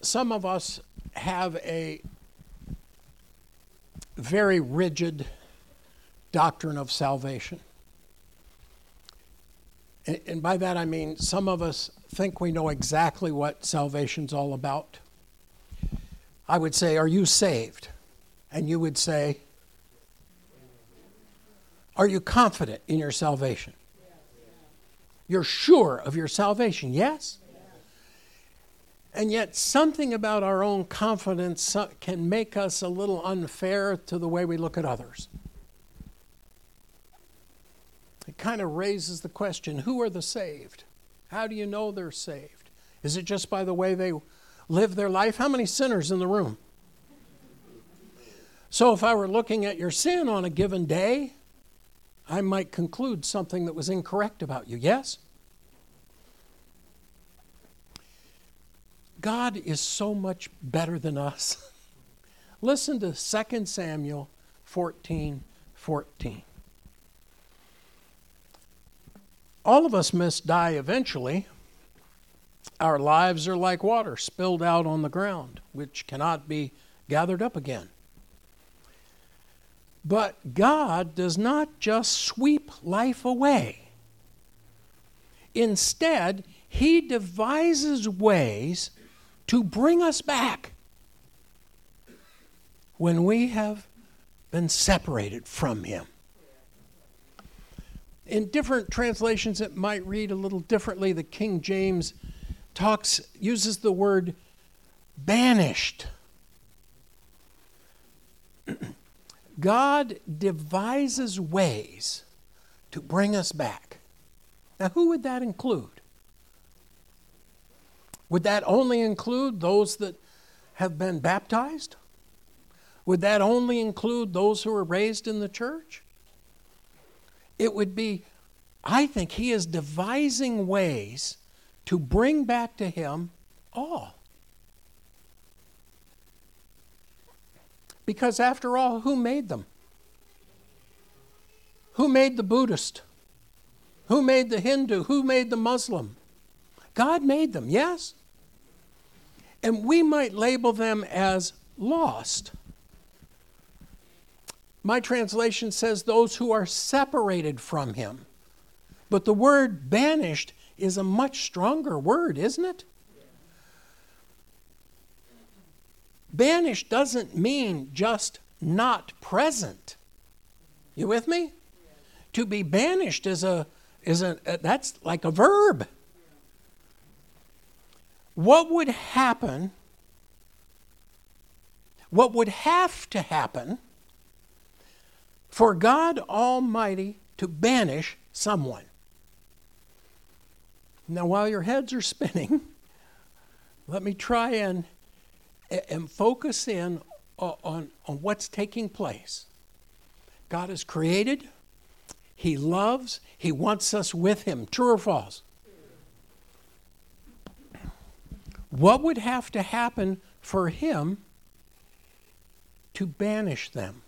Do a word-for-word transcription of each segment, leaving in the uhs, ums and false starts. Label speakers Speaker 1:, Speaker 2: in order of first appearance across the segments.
Speaker 1: some of us have a very rigid doctrine of salvation. And, and by that I mean some of us think we know exactly what salvation's all about. I would say, are you saved? And you would say, are you confident in your salvation? You're sure of your salvation, yes? And yet something about our own confidence can make us a little unfair to the way we look at others. It kind of raises the question, who are the saved? How do you know they're saved? Is it just by the way they live their life? How many sinners in the room? So if I were looking at your sin on a given day, I might conclude something that was incorrect about you, yes? God is so much better than us. Listen to Second Samuel fourteen fourteen. All of us must die eventually. Our lives are like water spilled out on the ground, which cannot be gathered up again. But God does not just sweep life away. Instead, He devises ways to bring us back when we have been separated from Him. In different translations, it might read a little differently. The King James talks, uses the word banished. God devises ways to bring us back. Now, who would that include? Would that only include those that have been baptized? Would that only include those who were raised in the church? It would be, I think He is devising ways to bring back to Him all. Because after all, who made them? Who made the Buddhist? Who made the Hindu? Who made the Muslim? God made them, yes? And we might label them as lost. My translation says those who are separated from Him. But the word banished is a much stronger word, isn't it? Banished doesn't mean just not present. You with me? To be banished is a is a that's like a verb. What would happen? What would have to happen for God Almighty to banish someone? Now, while your heads are spinning, let me try and and focus in on, on what's taking place. God has created. He loves. He wants us with Him. True or false? What would have to happen for Him to banish them?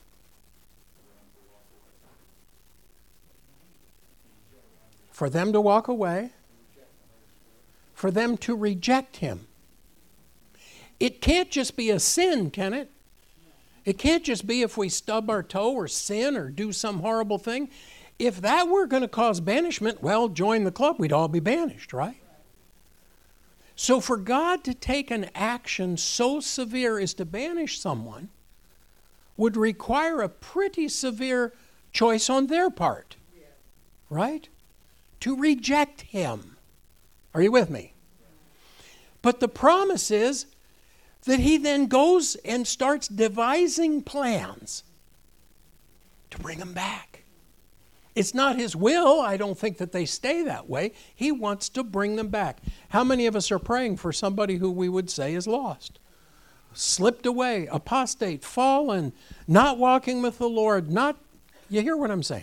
Speaker 1: For them to walk away? For them to reject Him? It can't just be a sin, can it? It can't just be if we stub our toe or sin or do some horrible thing. If that were going to cause banishment, well, join the club. We'd all be banished, right? So for God to take an action so severe as to banish someone would require a pretty severe choice on their part, right? To reject Him. Are you with me? But the promise is that He then goes and starts devising plans to bring them back. It's not His will, I don't think, that they stay that way. He wants to bring them back. How many of us are praying for somebody who we would say is lost? Slipped away, apostate, fallen, not walking with the Lord, not, you hear what I'm saying?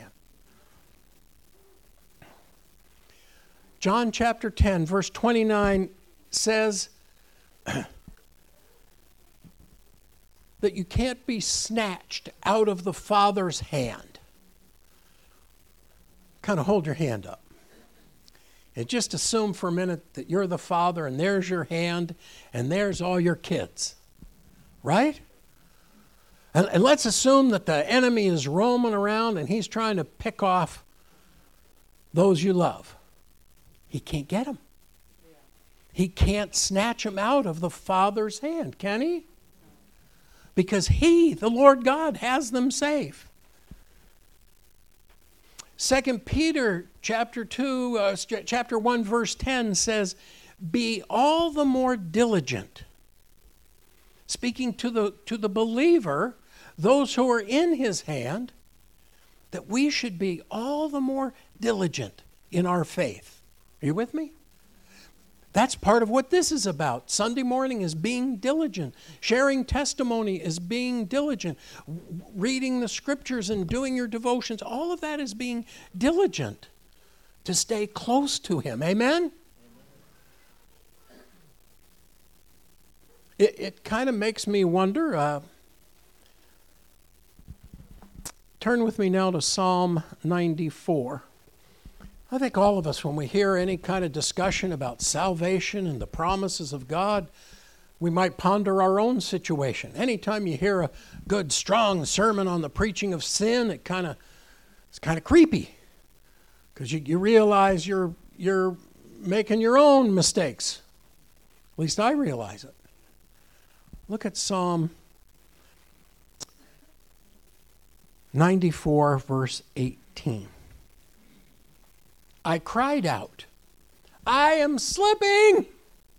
Speaker 1: John chapter ten, verse twenty-nine says that you can't be snatched out of the Father's hand. Kind of hold your hand up. And just assume for a minute that you're the father and there's your hand and there's all your kids. Right? And, and let's assume that the enemy is roaming around and he's trying to pick off those you love. He can't get them. He can't snatch them out of the Father's hand, can he? Because he, the Lord God, has them safe. Second Peter chapter two, uh, chapter one, verse ten says, "Be all the more diligent." Speaking to the to the believer, those who are in his hand, that we should be all the more diligent in our faith. Are you with me? That's part of what this is about. Sunday morning is being diligent. Sharing testimony is being diligent. Reading the scriptures and doing your devotions, all of that is being diligent to stay close to him. Amen? It, it kind of makes me wonder. Uh, turn with me now to Psalm ninety-four. I think all of us, when we hear any kind of discussion about salvation and the promises of God, we might ponder our own situation. Anytime you hear a good, strong sermon on the preaching of sin, it kind of it's kind of creepy, because you, you realize you're you're making your own mistakes. At least I realize it. Look at Psalm ninety-four, verse eighteen. I cried out, I am slipping.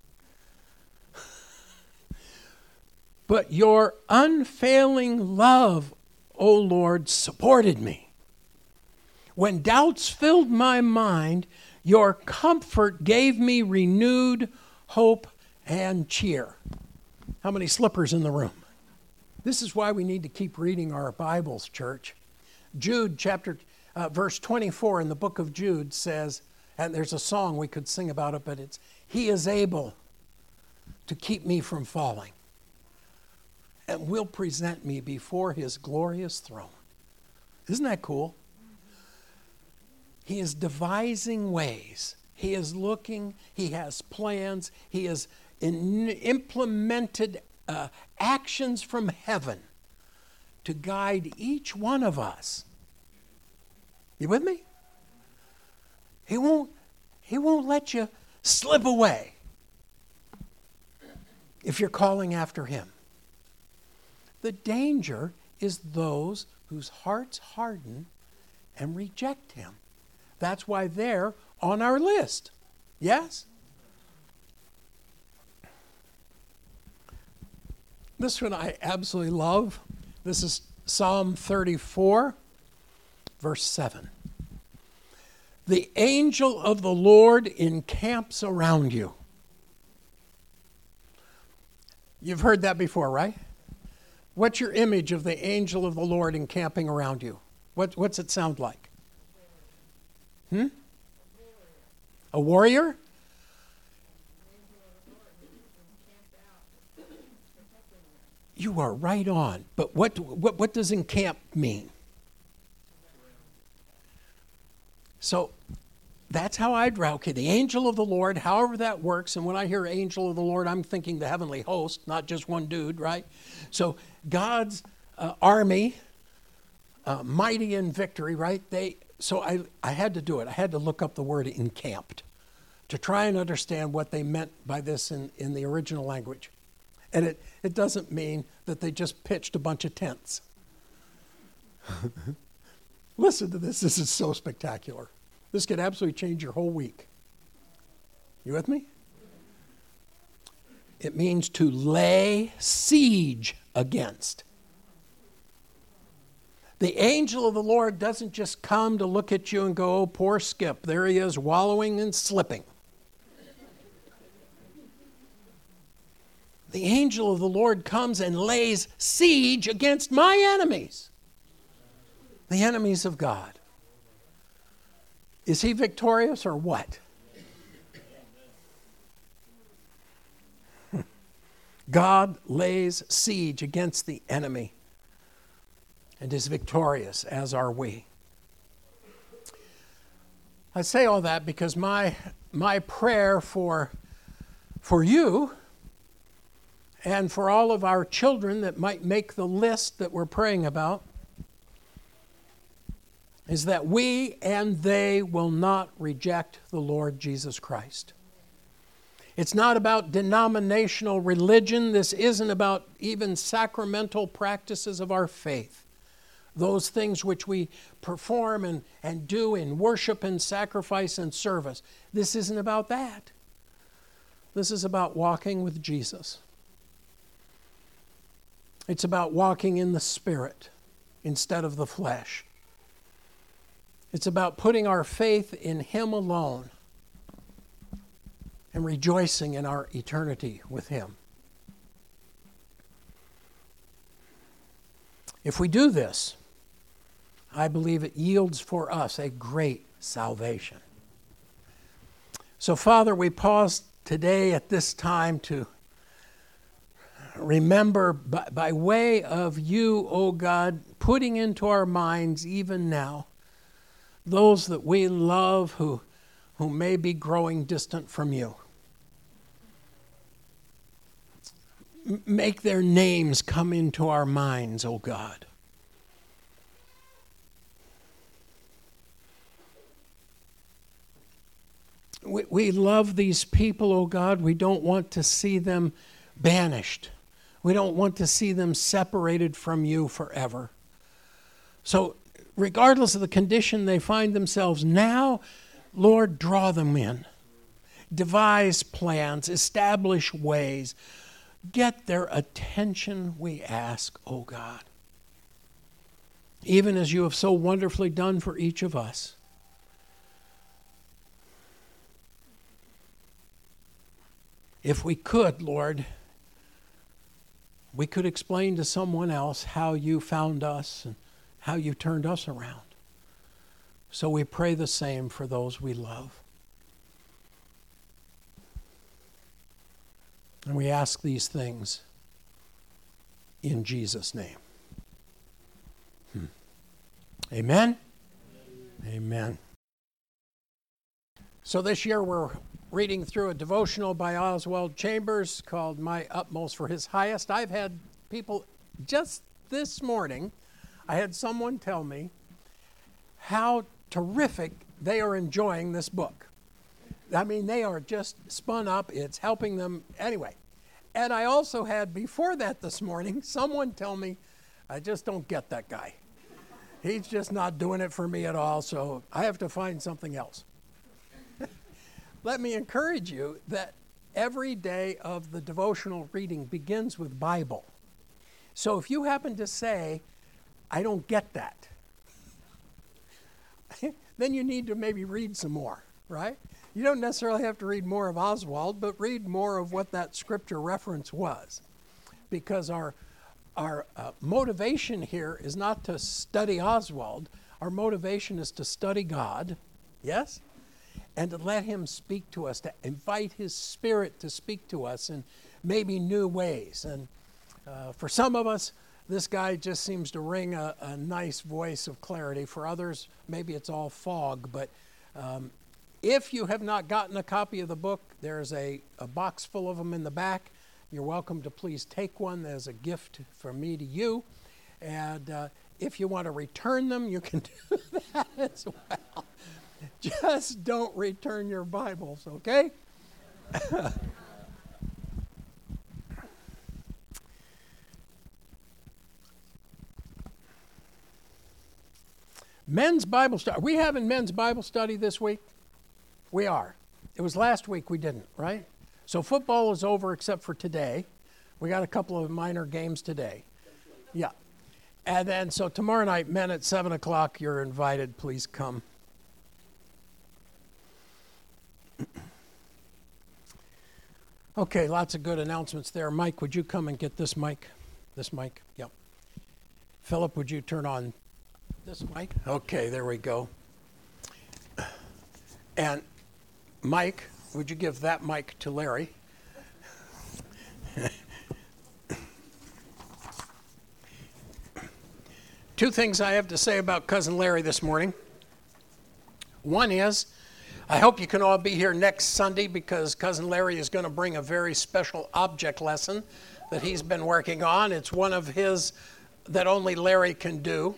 Speaker 1: But your unfailing love, O Lord, supported me. When doubts filled my mind, your comfort gave me renewed hope and cheer. How many slippers in the room? This is why we need to keep reading our Bibles, church. Jude chapter Uh, verse twenty-four in the book of Jude says, and there's a song we could sing about it, but it's, He is able to keep me from falling and will present me before His glorious throne. Isn't that cool? He is devising ways. He is looking. He has plans. He has in, implemented uh, actions from heaven to guide each one of us. You with me? He won't, he won't let you slip away if you're calling after him. The danger is those whose hearts harden and reject him. That's why they're on our list. Yes? This one I absolutely love. This is Psalm thirty-four. Verse seven. The angel of the Lord encamps around you. You've heard that before, right? What's your image of the angel of the Lord encamping around you? What, what's it sound like? Hmm? A warrior? You are right on. But what, what, what does encamp mean? So that's how I'd write. Okay, the angel of the Lord, however that works. And when I hear angel of the Lord, I'm thinking the heavenly host, not just one dude, right? So God's uh, army, uh, mighty in victory, right? They. So I, I had to do it. I had to look up the word encamped to try and understand what they meant by this in, in the original language. And it, it doesn't mean that they just pitched a bunch of tents. Listen to this. This is so spectacular. This could absolutely change your whole week. You with me? It means to lay siege against. The angel of the Lord doesn't just come to look at you and go, oh, poor Skip. There he is, wallowing and slipping. The angel of the Lord comes and lays siege against my enemies. The enemies of God. Is he victorious or what? God lays siege against the enemy and is victorious, as are we. I say all that because my my prayer for for you and for all of our children that might make the list that we're praying about is that we and they will not reject the Lord Jesus Christ. It's not about denominational religion. This isn't about even sacramental practices of our faith. Those things which we perform and, and do in worship and sacrifice and service. This isn't about that. This is about walking with Jesus. It's about walking in the Spirit instead of the flesh. It's about putting our faith in Him alone and rejoicing in our eternity with Him. If we do this, I believe it yields for us a great salvation. So, Father, we pause today at this time to remember by, by way of you, O God, putting into our minds even now those that we love who, who may be growing distant from you. M- make their names come into our minds, O God. We, we love these people, O God. We don't want to see them banished. We don't want to see them separated from you forever. So, regardless of the condition they find themselves now, Lord, draw them in. Devise plans, establish ways. Get their attention, we ask, O God. Even as you have so wonderfully done for each of us. If we could, Lord, we could explain to someone else how you found us and how you turned us around. So we pray the same for those we love. And we ask these things in Jesus' name. Hmm. Amen? Amen. So this year we're reading through a devotional by Oswald Chambers called My Utmost for His Highest. I've had people just this morning, I had someone tell me how terrific they are enjoying this book. I mean, they are just spun up. It's helping them anyway. And I also had, before that this morning, someone tell me, I just don't get that guy. He's just not doing it for me at all, so I have to find something else. Let me encourage you that every day of the devotional reading begins with Bible. So if you happen to say, I don't get that, then you need to maybe read some more, right? You don't necessarily have to read more of Oswald, but read more of what that scripture reference was. Because our, our uh, motivation here is not to study Oswald. Our motivation is to study God, yes? And to let Him speak to us, to invite His Spirit to speak to us in maybe new ways. And uh, for some of us, this guy just seems to ring a, a nice voice of clarity. For others, maybe it's all fog. But um, if you have not gotten a copy of the book, there's a, a box full of them in the back. You're welcome to please take one as a gift from me to you. And uh, if you want to return them, you can do that as well. Just don't return your Bibles, okay? Men's Bible study. Are we having men's Bible study this week? We are. It was last week we didn't, right? So football is over except for today. We got a couple of minor games today. Yeah. And then, so tomorrow night, men at seven o'clock, you're invited. Please come. Okay, lots of good announcements there. Mike, would you come and get this mic? This mic? Yep. Philip, would you turn on this mic? Okay, there we go. And Mike, would you give that mic to Larry? Two things I have to say about Cousin Larry this morning. One is I hope you can all be here next Sunday because Cousin Larry is going to bring a very special object lesson that he's been working on. It's one of his that only Larry can do.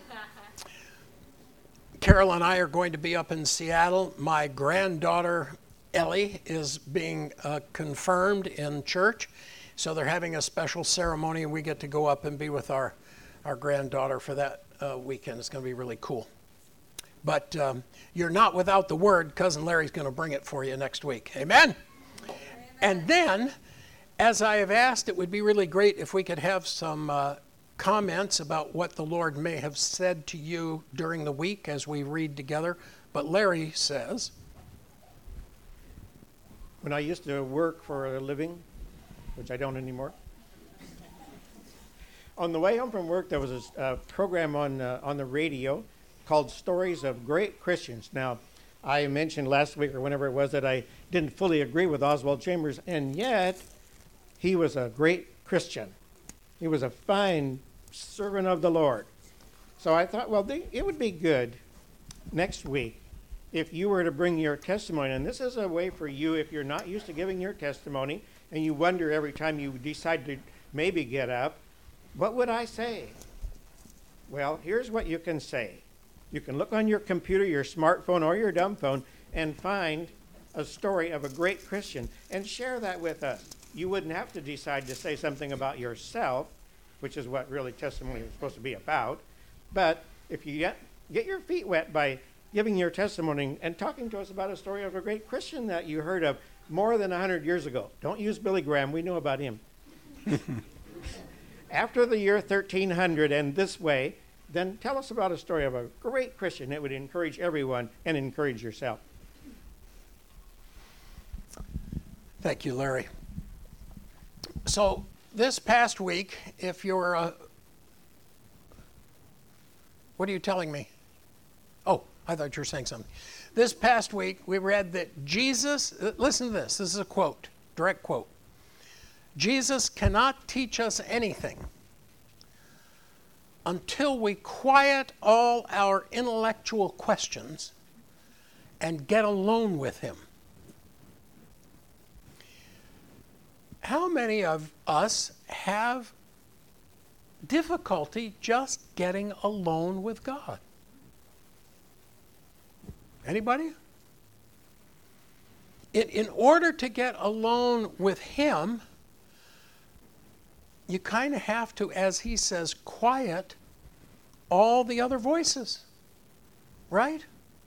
Speaker 1: Carol and I are going to be up in Seattle. My granddaughter, Ellie, is being uh, confirmed in church. So they're having a special ceremony, and we get to go up and be with our, our granddaughter for that uh, weekend. It's going to be really cool. But um, you're not without the word. Cousin Larry's going to bring it for you next week. Amen? Amen? And then, as I have asked, it would be really great if we could have some uh, comments about what the Lord may have said to you during the week as we read together. But Larry says,
Speaker 2: when I used to work for a living, which I don't anymore, on the way home from work, there was a uh, program on uh, on the radio called Stories of Great Christians. Now, I mentioned last week or whenever it was that I didn't fully agree with Oswald Chambers, and yet he was a great Christian. He was a fine servant of the Lord. So I thought, well, they, it would be good next week if you were to bring your testimony. And this is a way for you, if you're not used to giving your testimony, and you wonder every time you decide to maybe get up, what would I say? Well, here's what you can say. You can look on your computer, your smartphone, or your dumb phone and find a story of a great Christian and share that with us. You wouldn't have to decide to say something about yourself, which is what really testimony is supposed to be about. But if you get, get your feet wet by giving your testimony and talking to us about a story of a great Christian that you heard of more than one hundred years ago. Don't use Billy Graham. We know about him. After the year thirteen hundred and this way, then tell us about a story of a great Christian that would encourage everyone and encourage yourself.
Speaker 1: Thank you, Larry. So this past week, if you're, uh, what are you telling me? Oh, I thought you were saying something. This past week, we read that Jesus, listen to this, this is a quote, direct quote. Jesus cannot teach us anything until we quiet all our intellectual questions and get alone with him. How many of us have difficulty just getting alone with God? Anybody? In, in order to get alone with him, you kind of have to, as he says, quiet all the other voices, right?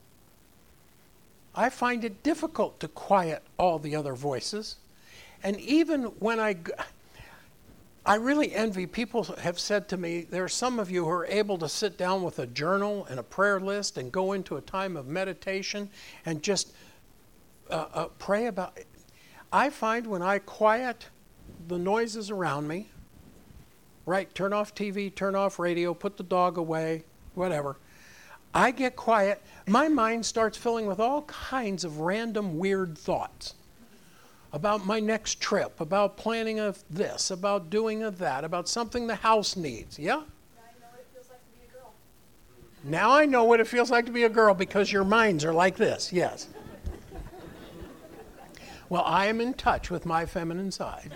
Speaker 1: I find it difficult to quiet all the other voices. And even when I, I really envy, people have said to me, there are some of you who are able to sit down with a journal and a prayer list and go into a time of meditation and just uh, uh, pray about it. I find when I quiet the noises around me, right, turn off T V, turn off radio, put the dog away, whatever, I get quiet, my mind starts filling with all kinds of random weird thoughts about my next trip, about planning of this, about doing of that, about something the house needs. Yeah? Now I know what it feels like to be a girl. Now I know what it feels like to be a girl because your minds are like this, yes. Well, I am in touch with my feminine side.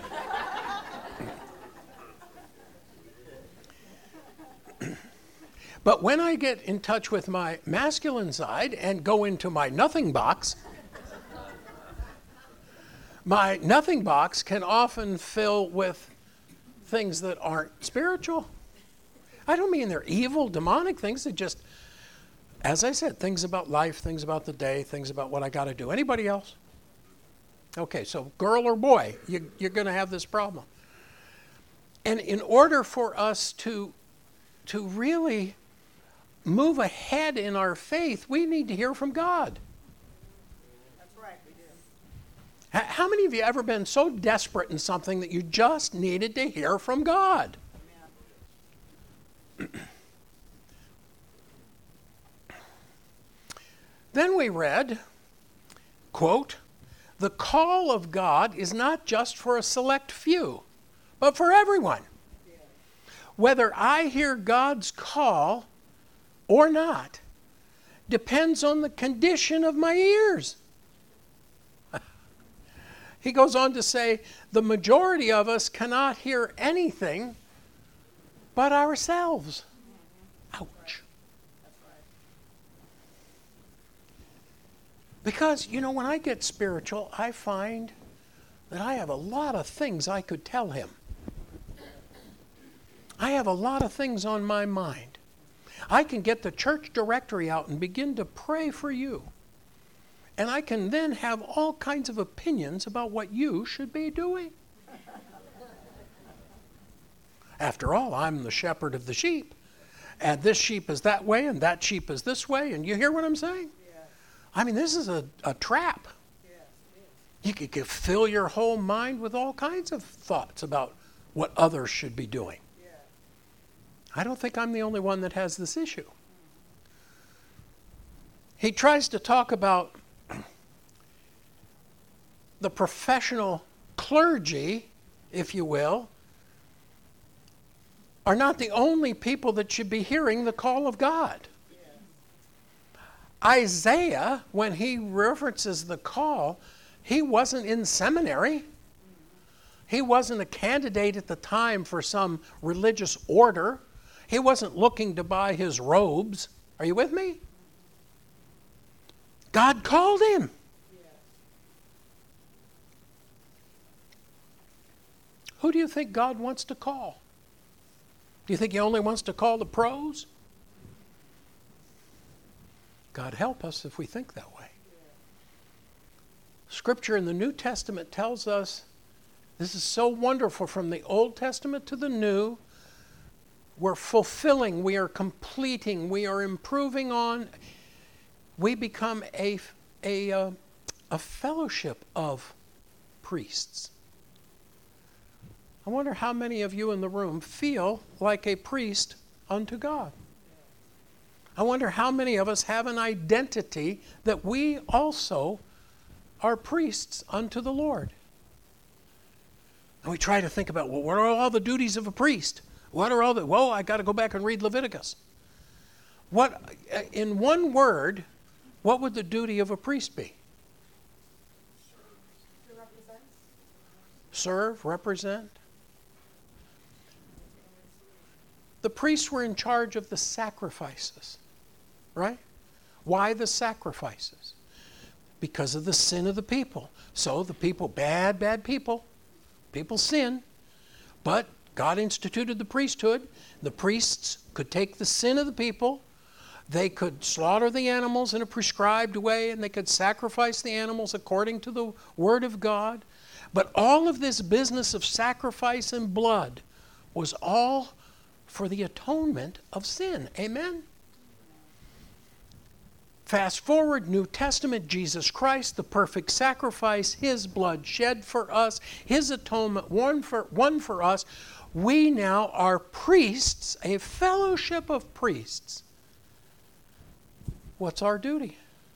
Speaker 1: But when I get in touch with my masculine side and go into my nothing box, my nothing box can often fill with things that aren't spiritual. I don't mean they're evil, demonic things. They're just, as I said, things about life, things about the day, things about what I got to do. Anybody else? Okay, so girl or boy, you, you're going to have this problem. And in order for us to, to really move ahead in our faith, we need to hear from God. How many of you ever been so desperate in something that you just needed to hear from God? Then we read, quote, the call of God is not just for a select few, but for everyone. Whether I hear God's call or not depends on the condition of my ears. He goes on to say, the majority of us cannot hear anything but ourselves. Ouch. Because, you know, when I get spiritual, I find that I have a lot of things I could tell him. I have a lot of things on my mind. I can get the church directory out and begin to pray for you. And I can then have all kinds of opinions about what you should be doing. After all, I'm the shepherd of the sheep. And this sheep is that way, and that sheep is this way. And you hear what I'm saying? Yeah. I mean, this is a, a trap. Yeah, you could, could fill your whole mind with all kinds of thoughts about what others should be doing. Yeah. I don't think I'm the only one that has this issue. He tries to talk about the professional clergy, if you will, are not the only people that should be hearing the call of God. Yeah. Isaiah, when he references the call, he wasn't in seminary. He wasn't a candidate at the time for some religious order. He wasn't looking to buy his robes. Are you with me? God called him. Who do you think God wants to call? Do you think he only wants to call the pros? God help us if we think that way. Scripture in the New Testament tells us, this is so wonderful, from the Old Testament to the New, we're fulfilling, we are completing, we are improving on, we become a, a, uh, a fellowship of priests. I wonder how many of you in the room feel like a priest unto God. I wonder how many of us have an identity that we also are priests unto the Lord. And we try to think about, well, what are all the duties of a priest? What are all the, whoa, I got to go back and read Leviticus. What, in one word, what would the duty of a priest be? Serve, represent. The priests were in charge of the sacrifices, right? Why the sacrifices? Because of the sin of the people. So the people, bad, bad people, people sin, but God instituted the priesthood. The priests could take the sin of the people, they could slaughter the animals in a prescribed way, and they could sacrifice the animals according to the word of God. But all of this business of sacrifice and blood was all for the atonement of sin. Amen? Fast forward, New Testament, Jesus Christ, the perfect sacrifice, his blood shed for us, his atonement won for, won for us. We now are priests, a fellowship of priests. What's our duty?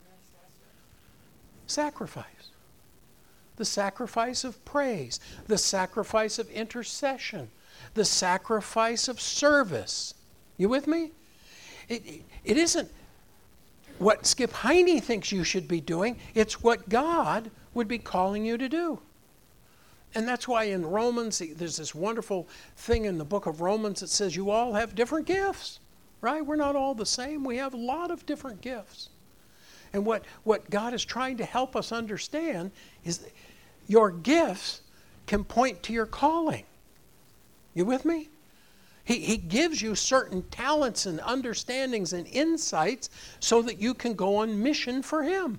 Speaker 1: Sacrifice. The sacrifice of praise, the sacrifice of intercession, the sacrifice of service. You with me? It, it isn't what Skip Heine thinks you should be doing. It's what God would be calling you to do. And that's why in Romans, there's this wonderful thing in the book of Romans that says you all have different gifts, right? We're not all the same. We have a lot of different gifts. And what, what God is trying to help us understand is your gifts can point to your calling. You with me? He, he gives you certain talents and understandings and insights so that you can go on mission for him.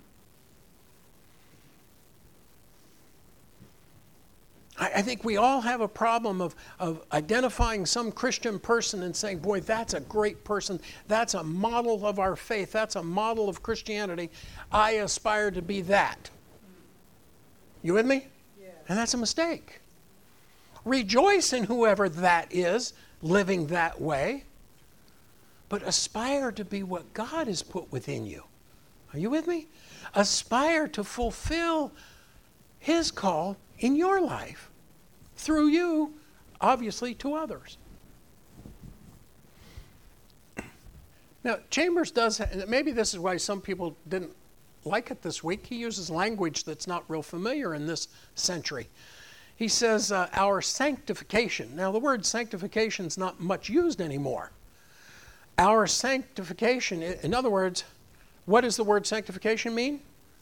Speaker 1: I, I think we all have a problem of, of identifying some Christian person and saying, boy, that's a great person. That's a model of our faith. That's a model of Christianity. I aspire to be that. You with me? Yeah. And that's a mistake. Rejoice in whoever that is, living that way, but aspire to be what God has put within you. Are you with me? Aspire to fulfill his call in your life through you, obviously, to others. Now, Chambers does, maybe this is why some people didn't like it this week. He uses language that's not real familiar in this century. He says, uh, our sanctification. Now, the word sanctification is not much used anymore. Our sanctification, in other words, what does the word sanctification mean?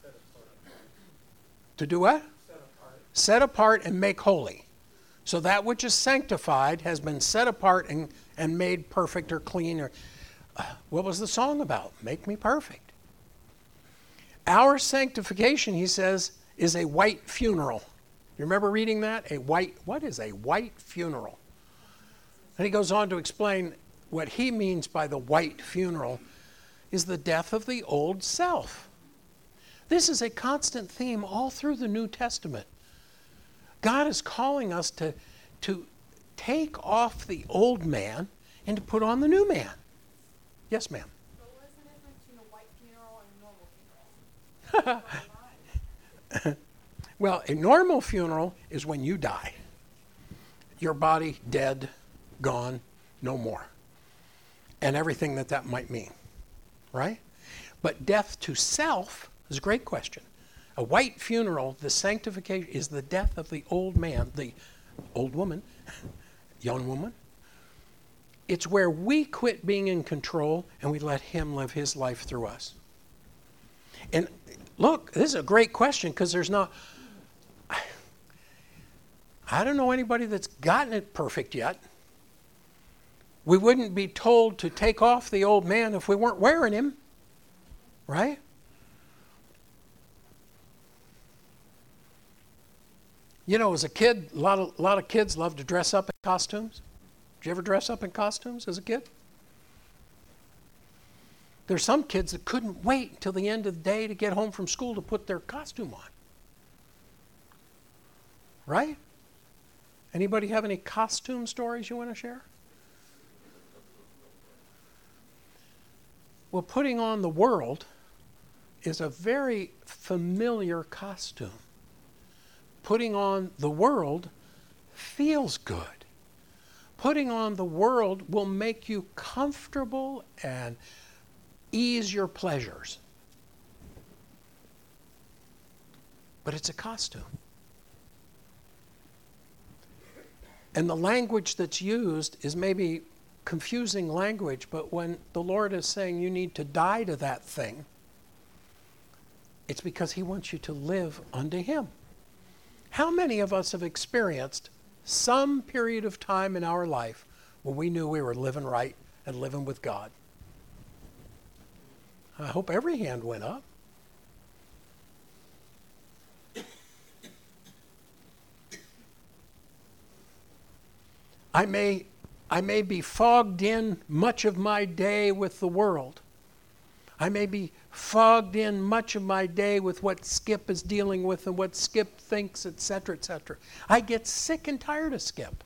Speaker 1: To do what?
Speaker 2: Set apart.
Speaker 1: Set apart and make holy. So that which is sanctified has been set apart and, and made perfect or clean. Or uh, what was the song about? Make me perfect. Our sanctification, he says, is a white funeral. You remember reading that? A white, what is a white funeral? And he goes on to explain what he means by the white funeral is the death of the old self. This is a constant theme all through the New Testament. God is calling us to, to take off the old man and to put on the new man. Yes, ma'am.
Speaker 3: So what's the difference between a white funeral and a normal funeral?
Speaker 1: Well, a normal funeral is when you die. Your body dead, gone, no more. And everything that that might mean, right? But death to self is a great question. A white funeral, the sanctification, is the death of the old man, the old woman, young woman. It's where we quit being in control and we let him live his life through us. And look, this is a great question because there's not, I don't know anybody that's gotten it perfect yet. We wouldn't be told to take off the old man if we weren't wearing him, right? You know, as a kid, a lot of, a lot of kids love to dress up in costumes. Did you ever dress up in costumes as a kid? There's some kids that couldn't wait until the end of the day to get home from school to put their costume on. Right? Anybody have any costume stories you want to share? Well, putting on the world is a very familiar costume. Putting on the world feels good. Putting on the world will make you comfortable and ease your pleasures. But it's a costume. And the language that's used is maybe confusing language, but when the Lord is saying you need to die to that thing, it's because he wants you to live unto him. How many of us have experienced some period of time in our life when we knew we were living right and living with God? I hope every hand went up. I may, I may be fogged in much of my day with the world. I may be fogged in much of my day with what Skip is dealing with and what Skip thinks, et cetera, et cetera. I get sick and tired of Skip.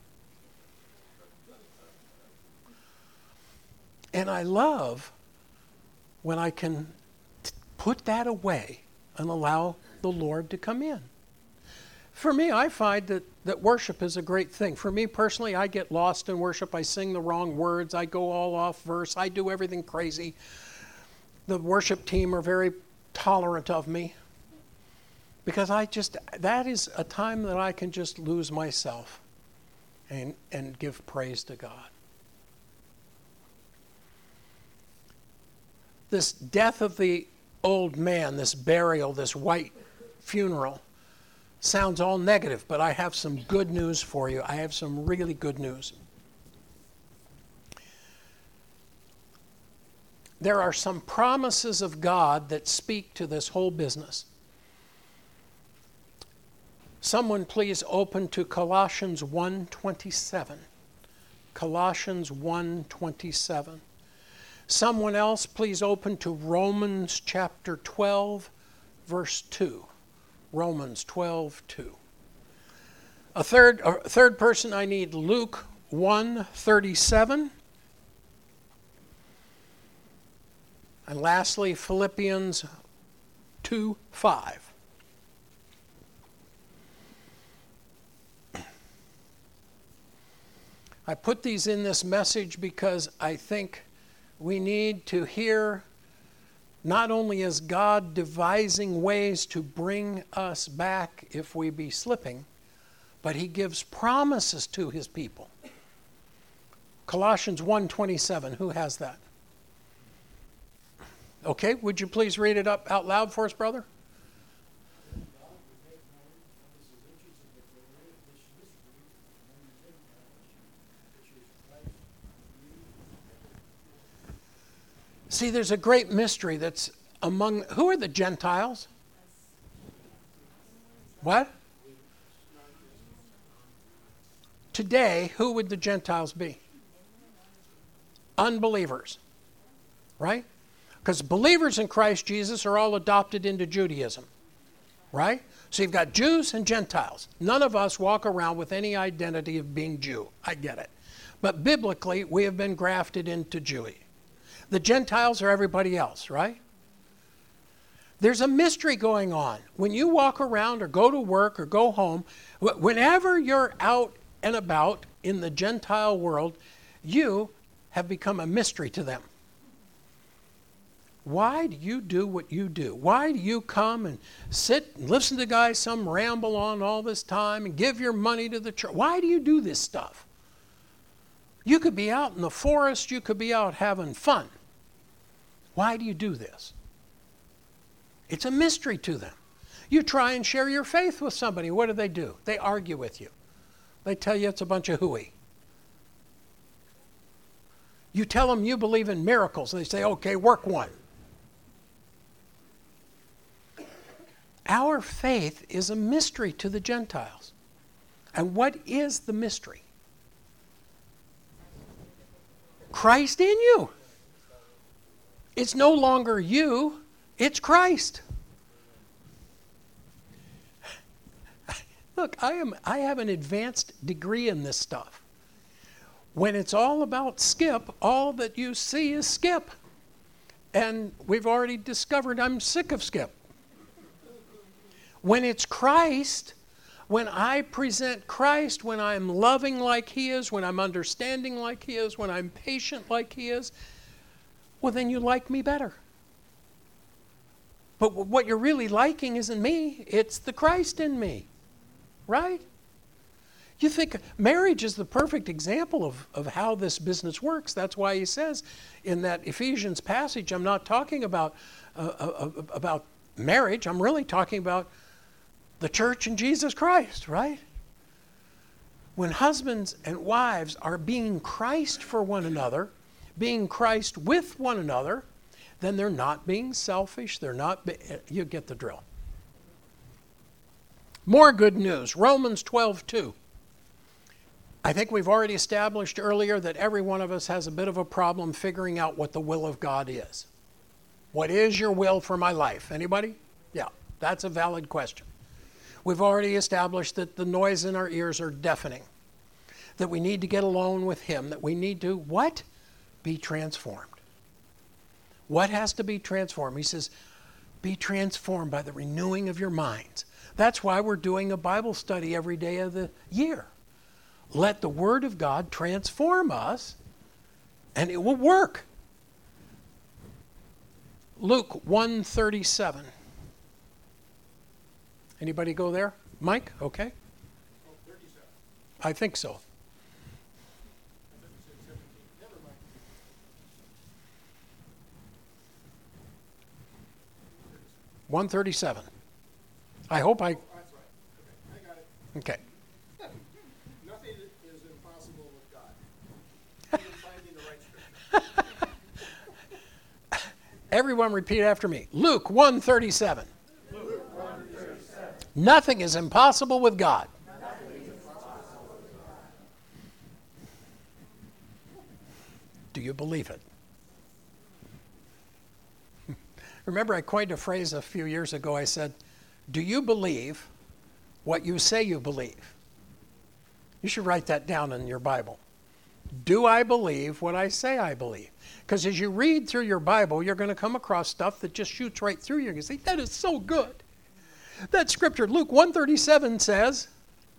Speaker 1: And I love when I can t- put that away and allow the Lord to come in. For me, I find that, that worship is a great thing. For me personally, I get lost in worship. I sing the wrong words. I go all off verse. I do everything crazy. The worship team are very tolerant of me because I just, that is a time that I can just lose myself and, and give praise to God. This death of the old man, this burial, this white funeral, sounds all negative, but I have some good news for you. I have some really good news. There are some promises of God that speak to this whole business. Someone please open to Colossians one twenty-seven. Colossians one twenty-seven. Someone else please open to Romans chapter twelve, verse two. Romans twelve, two. A third, a third person, I need Luke one thirty-seven. And lastly, Philippians two five. I put these in this message because I think we need to hear not only is God devising ways to bring us back if we be slipping, but he gives promises to his people. Colossians one twenty-seven, who has that? Okay, would you please read it up out loud for us, brother? See, there's a great mystery that's among, who are the Gentiles? What? Today, who would the Gentiles be? Unbelievers, right? Because believers in Christ Jesus are all adopted into Judaism, right? So you've got Jews and Gentiles. None of us walk around with any identity of being Jew. I get it. But biblically, we have been grafted into Jewry. The Gentiles are everybody else, right? There's a mystery going on. When you walk around or go to work or go home, whenever you're out and about in the Gentile world, you have become a mystery to them. Why do you do what you do? Why do you come and sit and listen to guys some ramble on all this time and give your money to the church? Why do you do this stuff? You could be out in the forest. You could be out having fun. Why do you do this? It's a mystery to them. You try and share your faith with somebody. What do they do? They argue with you. They tell you it's a bunch of hooey. You tell them you believe in miracles. They say, okay, work one. Our faith is a mystery to the Gentiles. And what is the mystery? Christ in you. It's no longer you, it's Christ. Look, I am I have an advanced degree in this stuff. When it's all about Skip, all that you see is Skip. And we've already discovered I'm sick of Skip. When it's Christ, when I present Christ, when I'm loving like he is, when I'm understanding like he is, when I'm patient like he is, well, then you like me better. But what you're really liking isn't me, it's the Christ in me, right? You think marriage is the perfect example of, of how this business works. That's why he says in that Ephesians passage, I'm not talking about, uh, uh, about marriage, I'm really talking about the church and Jesus Christ, right? When husbands and wives are being Christ for one another, being Christ with one another, then they're not being selfish. They're not, be, you get the drill. More good news, Romans twelve two. I think we've already established earlier that every one of us has a bit of a problem figuring out what the will of God is. What is your will for my life? Anybody? Yeah, that's a valid question. We've already established that the noise in our ears are deafening, that we need to get alone with him, that we need to, what? Be transformed. What has to be transformed? He says, be transformed by the renewing of your minds. That's why we're doing a Bible study every day of the year. Let the Word of God transform us, and it will work. Luke one thirty-seven. Anybody go there? Mike? Okay. I think so. one thirty-seven. I hope I...
Speaker 4: That's right. Okay, I got it.
Speaker 1: Okay.
Speaker 4: Nothing is impossible with God. Even finding the right scripture.
Speaker 1: Everyone repeat after me. Luke one thirty-seven.
Speaker 4: Luke one thirty-seven.
Speaker 1: Nothing is impossible with God. Do you believe it? Remember, I coined a phrase a few years ago. I said, do you believe what you say you believe? You should write that down in your Bible. Do I believe what I say I believe? Because as you read through your Bible, you're going to come across stuff that just shoots right through you. You say, that is so good. That scripture, Luke one thirty-seven says,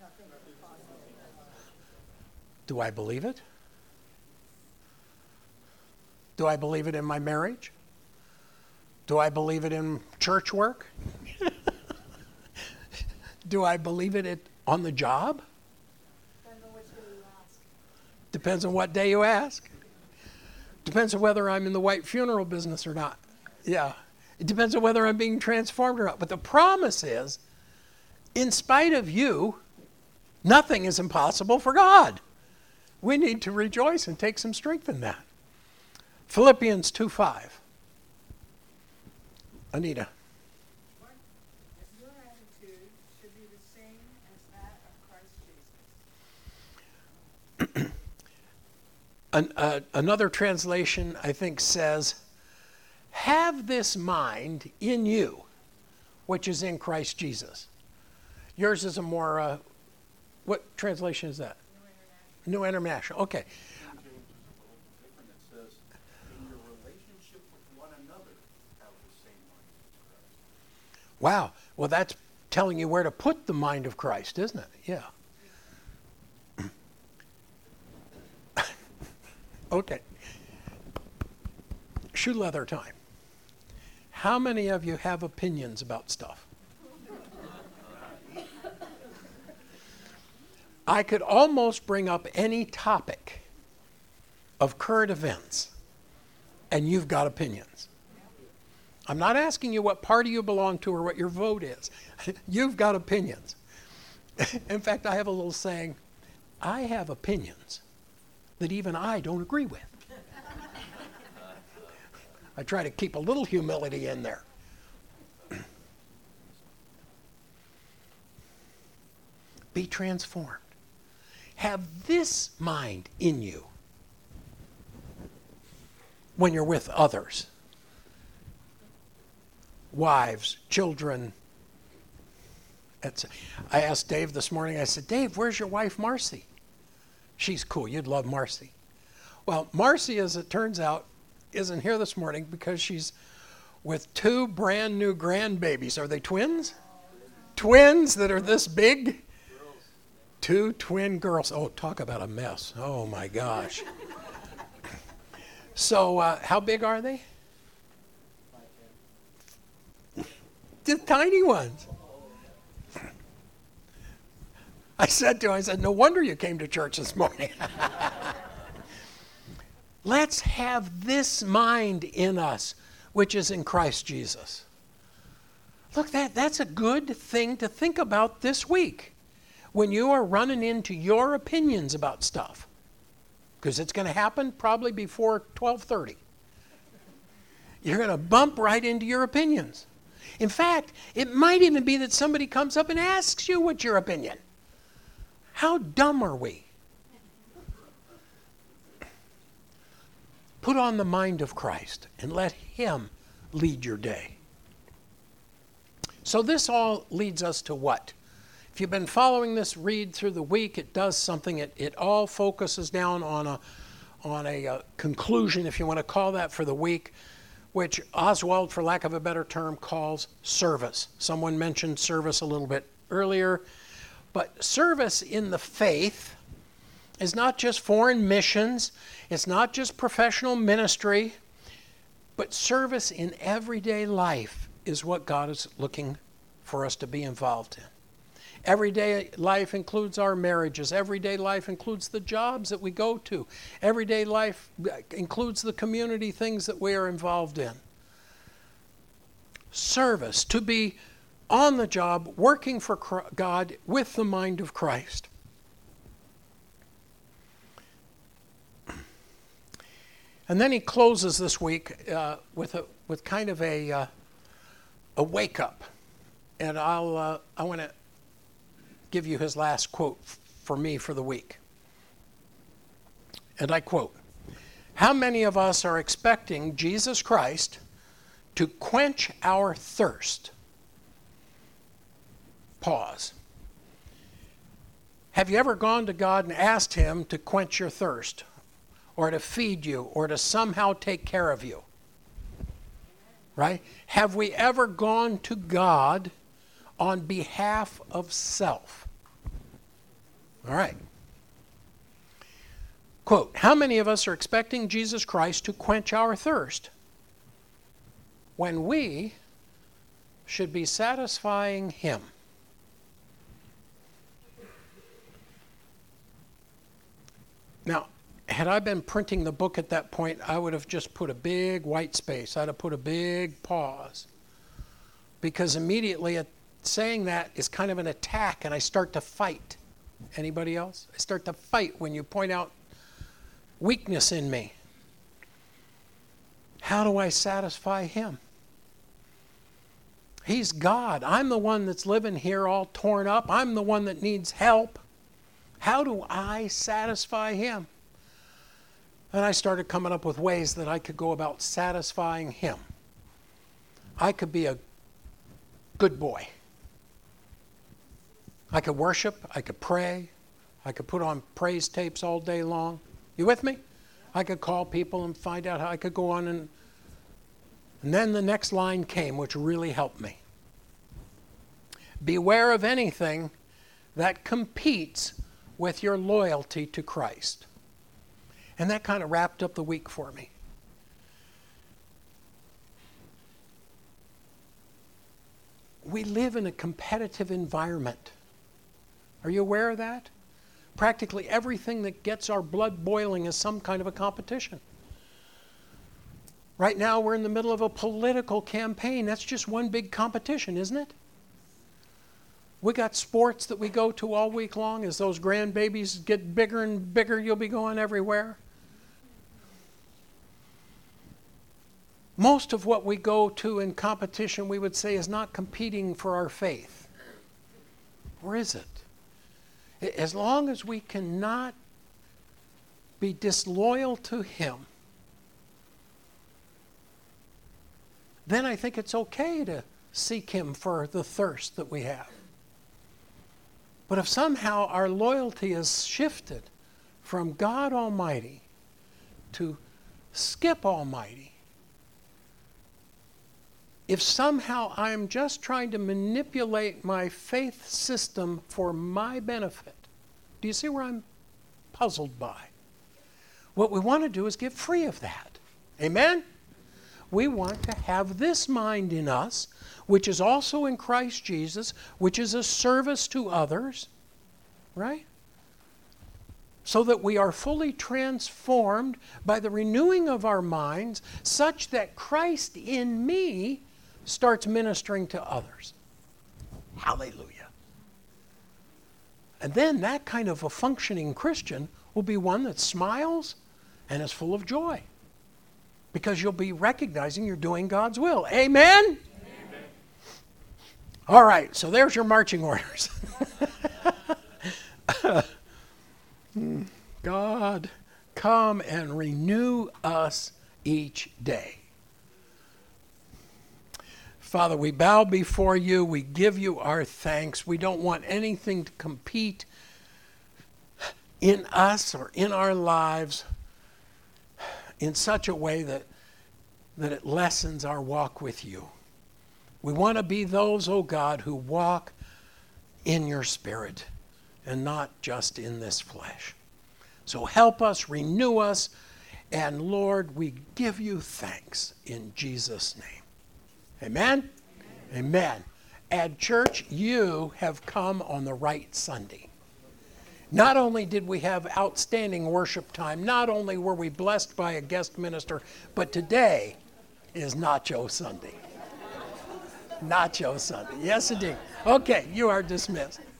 Speaker 1: do I believe it? Do I believe it in my marriage? Do I believe it in church work? Do I believe it at, on the job?
Speaker 3: Depends on which day you ask.
Speaker 1: Depends on what day you ask. Depends on whether I'm in the white funeral business or not. Yeah. It depends on whether I'm being transformed or not. But the promise is, in spite of you, nothing is impossible for God. We need to rejoice and take some strength in that. Philippians two five. Anita.
Speaker 5: Your attitude should be the same as that of Christ Jesus.
Speaker 1: An, uh, another translation, I think, says, have this mind in you, which is in Christ Jesus. Yours is a more, uh, what translation is that? New International. New International, okay.
Speaker 4: King James is a little different. It says, in your relationship with one another, have the same mind as Christ.
Speaker 1: Wow, well that's telling you where to put the mind of Christ, isn't it? Yeah. Okay. Shoe leather time. How many of you have opinions about stuff? I could almost bring up any topic of current events, and you've got opinions. I'm not asking you what party you belong to or what your vote is. You've got opinions. In fact, I have a little saying, I have opinions that even I don't agree with. I try to keep a little humility in there. Be transformed. Have this mind in you when you're with others. Wives, children. It's, I asked Dave this morning, I said, Dave, where's your wife, Marcy? She's cool. You'd love Marcy. Well, Marcy, as it turns out, isn't here this morning because she's with two brand new grandbabies. Are they twins? Twins that are this big? Two twin girls. Oh, talk about a mess. Oh, my gosh. So uh, how big are they? The tiny ones. I said to him, I said, no wonder you came to church this morning. Let's have this mind in us, which is in Christ Jesus. Look, that, that's a good thing to think about this week when you are running into your opinions about stuff. Because it's going to happen probably before twelve thirty. You're going to bump right into your opinions. In fact, it might even be that somebody comes up and asks you what's your opinion. How dumb are we? Put on the mind of Christ and let Him lead your day. So this all leads us to what? If you've been following this read through the week, it does something. It, it all focuses down on a, on a uh, conclusion, if you want to call that, for the week, which Oswald, for lack of a better term, calls service. Someone mentioned service a little bit earlier. But service in the faith is not just foreign missions. It's not just professional ministry. But service in everyday life is what God is looking for us to be involved in. Everyday life includes our marriages. Everyday life includes the jobs that we go to. Everyday life includes the community things that we are involved in. Service, to be on the job, working for God with the mind of Christ. And then he closes this week uh, with a with kind of a uh, a wake up, and I'll uh, I want to give you his last quote f- for me for the week. And I quote: "How many of us are expecting Jesus Christ to quench our thirst?" Pause. Have you ever gone to God and asked Him to quench your thirst, or to feed you, or to somehow take care of you? Right? Have we ever gone to God on behalf of self? All right. Quote, "How many of us are expecting Jesus Christ to quench our thirst?" when we should be satisfying Him. Now, had I been printing the book at that point, I would have just put a big white space. I'd have put a big pause. Because immediately at saying that is kind of an attack, and I start to fight. Anybody else? I start to fight when you point out weakness in me. How do I satisfy Him? He's God. I'm the one that's living here all torn up. I'm the one that needs help. How do I satisfy Him? And I started coming up with ways that I could go about satisfying Him. I could be a good boy. I could worship. I could pray. I could put on praise tapes all day long. You with me? I could call people and find out how I could go on and... And then the next line came, which really helped me. Beware of anything that competes with your loyalty to Christ. And that kind of wrapped up the week for me. We live in a competitive environment. Are you aware of that? Practically everything that gets our blood boiling is some kind of a competition. Right now we're in the middle of a political campaign. That's just one big competition, isn't it? We got sports that we go to all week long. As those grandbabies get bigger and bigger, you'll be going everywhere. Most of what we go to in competition, we would say, is not competing for our faith. Or is it? As long as we cannot be disloyal to Him, then I think it's okay to seek Him for the thirst that we have. But if somehow our loyalty is shifted from God Almighty to Skip Almighty, if somehow I'm just trying to manipulate my faith system for my benefit, do you see where I'm puzzled by? What we want to do is get free of that. Amen? We want to have this mind in us, which is also in Christ Jesus, which is a service to others, right? So that we are fully transformed by the renewing of our minds, such that Christ in me starts ministering to others. Hallelujah. And then that kind of a functioning Christian will be one that smiles and is full of joy. Because you'll be recognizing you're doing God's will. Amen? Amen. All right, so there's your marching orders. God, come and renew us each day. Father, we bow before you. We give you our thanks. We don't want anything to compete in us or in our lives in such a way that, that it lessens our walk with you. We want to be those, oh God, who walk in your Spirit and not just in this flesh. So help us, renew us, and Lord, we give you thanks in Jesus' name. Amen? Amen. Amen. At church, you have come on the right Sunday. Not only did we have outstanding worship time, not only were we blessed by a guest minister, but today is Nacho Sunday. Nacho Sunday. Yes, indeed. Okay, you are dismissed.